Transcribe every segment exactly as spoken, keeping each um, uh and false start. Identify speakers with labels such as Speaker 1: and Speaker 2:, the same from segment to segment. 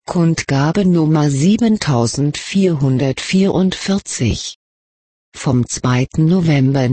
Speaker 1: Kundgabe Nummer siebentausendvierhundertvierundvierzig. Vom zweiten November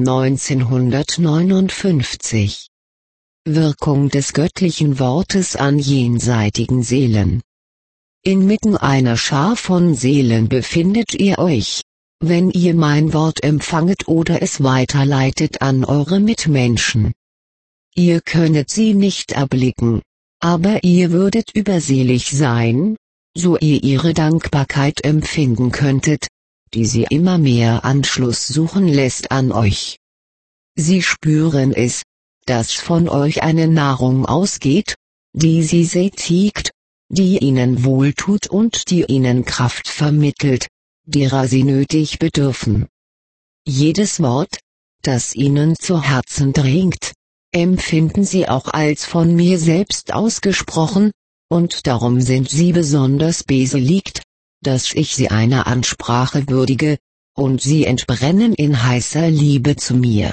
Speaker 1: neunzehnhundertneunundfünfzig. Wirkung des göttlichen Wortes an jenseitigen Seelen. Inmitten einer Schar von Seelen befindet ihr euch, wenn ihr mein Wort empfanget oder es weiterleitet an eure Mitmenschen. Ihr könnet sie nicht erblicken, aber ihr würdet überselig sein, so ihr ihre Dankbarkeit empfinden könntet, die sie immer mehr Anschluss suchen lässt an euch. Sie spüren es, dass von euch eine Nahrung ausgeht, die sie sättigt, die ihnen wohltut und die ihnen Kraft vermittelt, derer sie nötig bedürfen. Jedes Wort, das ihnen zu Herzen dringt, empfinden sie auch als von mir selbst ausgesprochen, und darum sind sie besonders beseligt, dass ich sie einer Ansprache würdige, und sie entbrennen in heißer Liebe zu mir.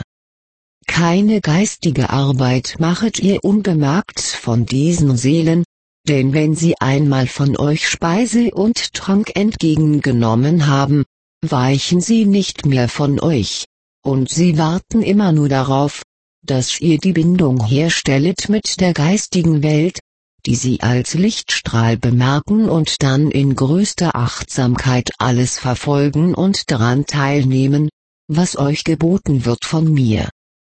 Speaker 1: Keine geistige Arbeit machet ihr unbemerkt von diesen Seelen, denn wenn sie einmal von euch Speise und Trank entgegengenommen haben, weichen sie nicht mehr von euch, und sie warten immer nur darauf, dass ihr die Bindung herstellet mit der geistigen Welt, die sie als Lichtstrahl bemerken und dann in größter Achtsamkeit alles verfolgen und daran teilnehmen, was euch geboten wird von mir.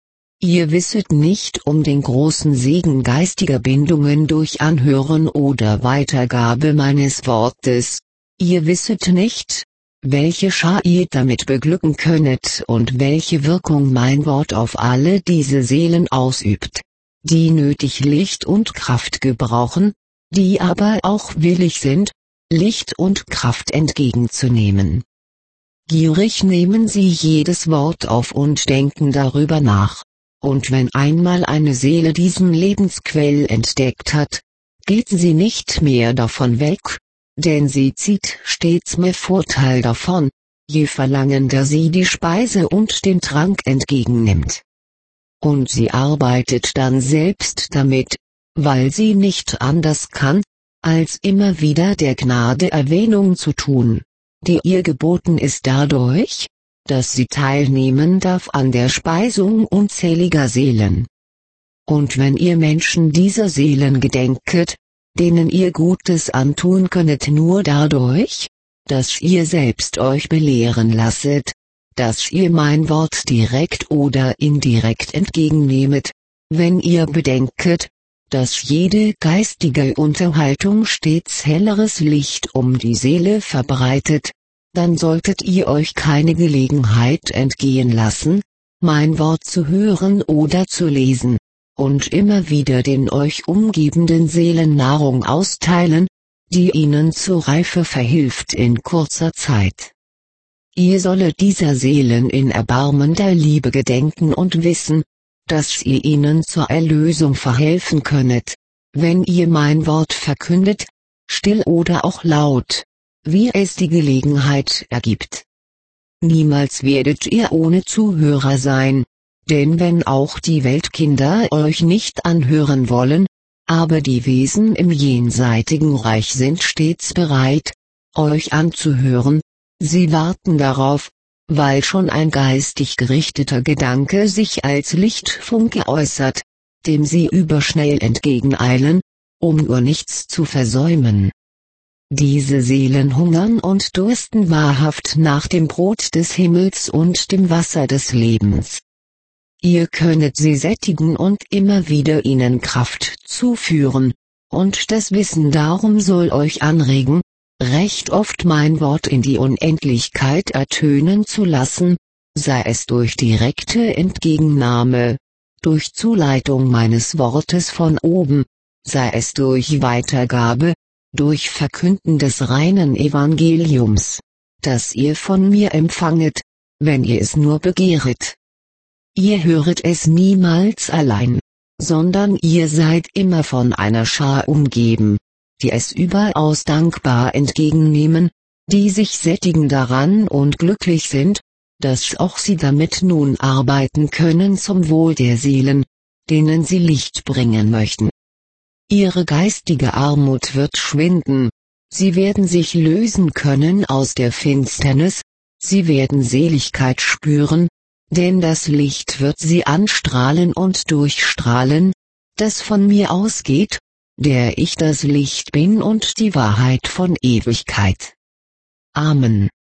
Speaker 1: Ihr wisset nicht um den großen Segen geistiger Bindungen durch Anhören oder Weitergabe meines Wortes, ihr wisset nicht, welche Schar ihr damit beglücken könnet und welche Wirkung mein Wort auf alle diese Seelen ausübt, die nötig Licht und Kraft gebrauchen, die aber auch willig sind, Licht und Kraft entgegenzunehmen. Gierig nehmen sie jedes Wort auf und denken darüber nach, und wenn einmal eine Seele diesen Lebensquell entdeckt hat, geht sie nicht mehr davon weg, denn sie zieht stets mehr Vorteil davon, je verlangender sie die Speise und den Trank entgegennimmt. Und sie arbeitet dann selbst damit, weil sie nicht anders kann, als immer wieder der Gnade Erwähnung zu tun, die ihr geboten ist dadurch, dass sie teilnehmen darf an der Speisung unzähliger Seelen. Und wenn ihr Menschen dieser Seelen gedenket, denen ihr Gutes antun könnet nur dadurch, dass ihr selbst euch belehren lasset, dass ihr mein Wort direkt oder indirekt entgegennehmet, wenn ihr bedenket, dass jede geistige Unterhaltung stets helleres Licht um die Seele verbreitet, dann solltet ihr euch keine Gelegenheit entgehen lassen, mein Wort zu hören oder zu lesen, und immer wieder den euch umgebenden Seelen Nahrung austeilen, die ihnen zur Reife verhilft in kurzer Zeit. Ihr sollet dieser Seelen in erbarmender Liebe gedenken und wissen, dass ihr ihnen zur Erlösung verhelfen könnet, wenn ihr mein Wort verkündet, still oder auch laut, wie es die Gelegenheit ergibt. Niemals werdet ihr ohne Zuhörer sein, denn wenn auch die Weltkinder euch nicht anhören wollen, aber die Wesen im jenseitigen Reich sind stets bereit, euch anzuhören, sie warten darauf, weil schon ein geistig gerichteter Gedanke sich als Lichtfunke äußert, dem sie überschnell entgegeneilen, um nur nichts zu versäumen. Diese Seelen hungern und dursten wahrhaft nach dem Brot des Himmels und dem Wasser des Lebens. Ihr könnet sie sättigen und immer wieder ihnen Kraft zuführen, und das Wissen darum soll euch anregen, recht oft mein Wort in die Unendlichkeit ertönen zu lassen, sei es durch direkte Entgegennahme, durch Zuleitung meines Wortes von oben, sei es durch Weitergabe, durch Verkünden des reinen Evangeliums, das ihr von mir empfanget, wenn ihr es nur begehret. Ihr höret es niemals allein, sondern ihr seid immer von einer Schar umgeben, die es überaus dankbar entgegennehmen, die sich sättigen daran und glücklich sind, dass auch sie damit nun arbeiten können zum Wohl der Seelen, denen sie Licht bringen möchten. Ihre geistige Armut wird schwinden, Sie werden sich lösen können aus der Finsternis, sie werden Seligkeit spüren, denn das Licht wird sie anstrahlen und durchstrahlen, das von mir ausgeht, der ich das Licht bin und die Wahrheit von Ewigkeit. Amen.